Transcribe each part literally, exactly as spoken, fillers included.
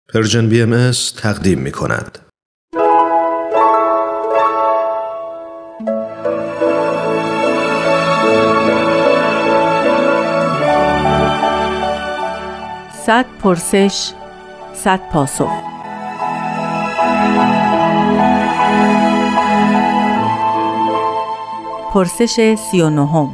پرژن بی ام اس تقدیم می کند. صد پرسش، صد پاسخ. پرسش سی و نهم.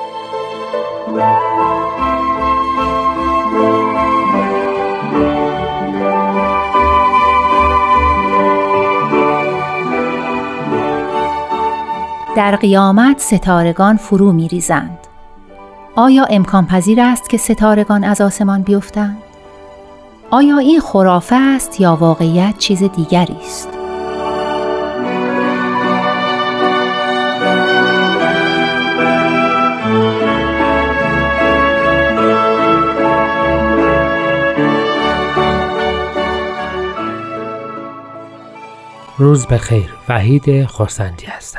در قیامت ستارگان فرو می ریزند. آیا امکان پذیر است که ستارگان از آسمان بیفتند؟ آیا این خرافه است یا واقعیت چیز دیگری است؟ روز بخیر، وحید خرسندی هستم.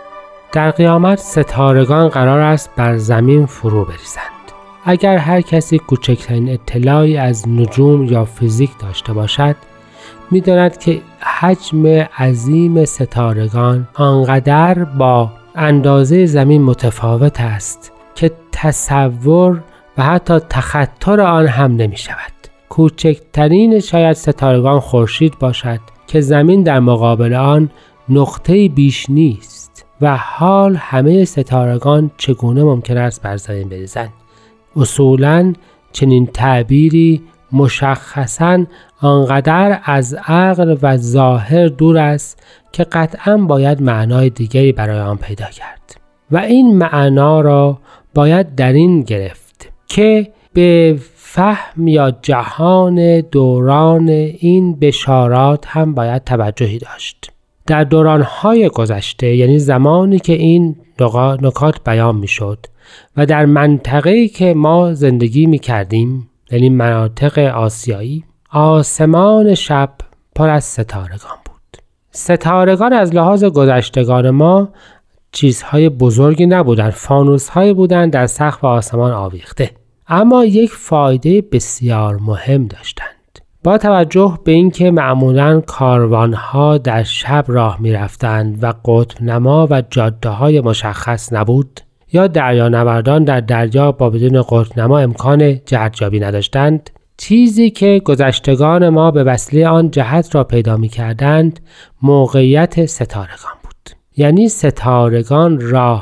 در قیامت ستارگان قرار است بر زمین فرو بریزند. اگر هر کسی کوچکترین اطلاعی از نجوم یا فیزیک داشته باشد، می‌داند که حجم عظیم ستارگان آنقدر با اندازه زمین متفاوت است که تصور و حتی تخطر آن هم نمی‌شود. کوچکترین شاید ستارگان خورشید باشد که زمین در مقابل آن نقطه‌ای بیش نیست. و حال همه ستارگان چگونه ممکن است بر زمین بریزند؟ اصولاً چنین تعبیری مشخصاً آنقدر از عقل و ظاهر دور است که قطعاً باید معنای دیگری برای آن پیدا کرد. و این معنا را باید در این گرفت که به فهم یا جهان دوران این بشارات هم باید توجهی داشت. در دوران‌های گذشته، یعنی زمانی که این نکات بیان می‌شد و در منطقه‌ای که ما زندگی می‌کردیم، یعنی مناطق آسیایی، آسمان شب پر از ستارگان بود. ستارگان از لحاظ گذشتگان ما چیزهای بزرگی نبودند، فانوس‌هایی بودند در سقف آسمان آویخته، اما یک فایده بسیار مهم داشتند. با توجه به اینکه معمولاً کاروان‌ها در شب راه می‌رفتند و قطب نما و جاده‌های مشخص نبود، یا دریانوردان در دریا با بدون قطب نما امکان جهت‌یابی نداشتند، چیزی که گذشتگان ما به وسیله آن جهت را پیدا می‌کردند موقعیت ستارگان بود. یعنی ستارگان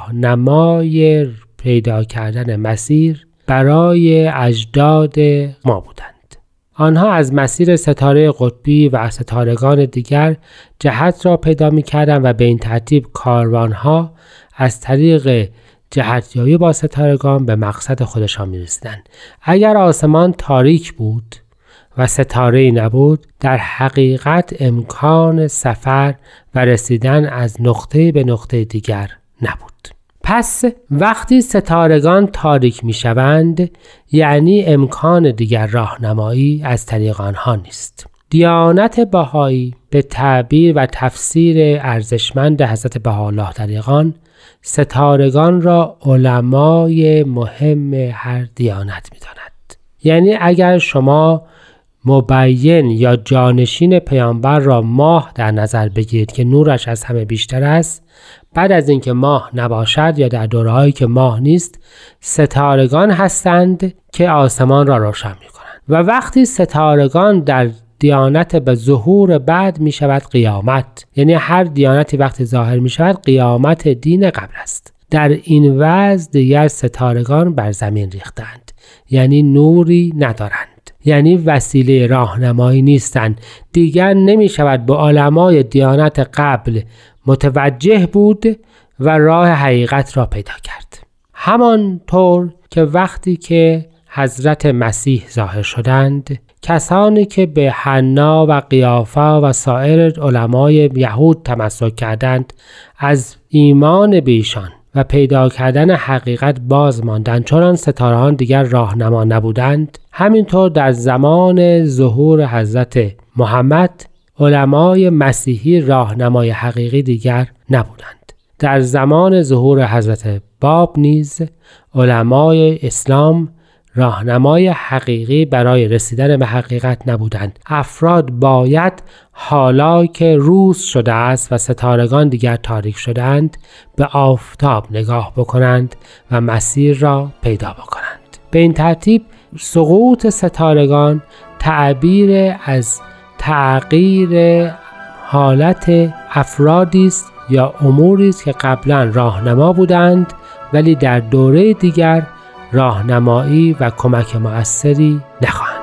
راهنمای پیدا کردن مسیر برای اجداد ما بودند. آنها از مسیر ستاره قطبی و ستارگان دیگر جهت را پیدا می‌کردند و به این ترتیب کاروان‌ها از طریق جهت‌یابی با ستارگان به مقصد خودشان می‌رسیدند. اگر آسمان تاریک بود و ستاره‌ای نبود، در حقیقت امکان سفر و رسیدن از نقطه به نقطه دیگر نبود. پس وقتی ستارگان تاریک می شوند، یعنی امکان دیگر راهنمایی از طریق آنها نیست. دیانت بهایی به تعبیر و تفسیر ارزشمند حضرت بهاءالله در ایقان، ستارگان را علمای مهم هر دیانت می داند. یعنی اگر شما مبین یا جانشین پیامبر را ماه در نظر بگیرید که نورش از همه بیشتر است، بعد از اینکه ماه نباشد یا در دورهایی که ماه نیست، ستارگان هستند که آسمان را روشن می کنند. و وقتی ستارگان در دیانت به ظهور بعد می شود قیامت، یعنی هر دیانتی وقتی ظاهر می شود قیامت دین قبل است. در این وضع دیگر ستارگان بر زمین ریختند، یعنی نوری ندارند، یعنی وسیله راهنمایی نیستند. دیگر نمی شود به علمای دیانت قبل متوجه بود و راه حقیقت را پیدا کرد. همانطور که وقتی که حضرت مسیح ظاهر شدند، کسانی که به حنا و قیافه و سایر علمای یهود تمسک کردند از ایمان به ایشان و پیدا کردن حقیقت باز ماندند، چون آن ستاره‌ها دیگر راهنما نبودند. همینطور در زمان ظهور حضرت محمد علمای مسیحی راهنمای حقیقی دیگر نبودند. در زمان ظهور حضرت باب نیز علمای اسلام راهنمای حقیقی برای رسیدن به حقیقت نبودند. افراد باید حالا که روز شده است و ستارگان دیگر تاریک شدند به آفتاب نگاه بکنند و مسیر را پیدا بکنند. به این ترتیب سقوط ستارگان تعبیر از تغییر حالت افرادی است یا اموری است که قبلا راهنما بودند ولی در دوره دیگر راهنمایی و کمک مؤثری نخواهند.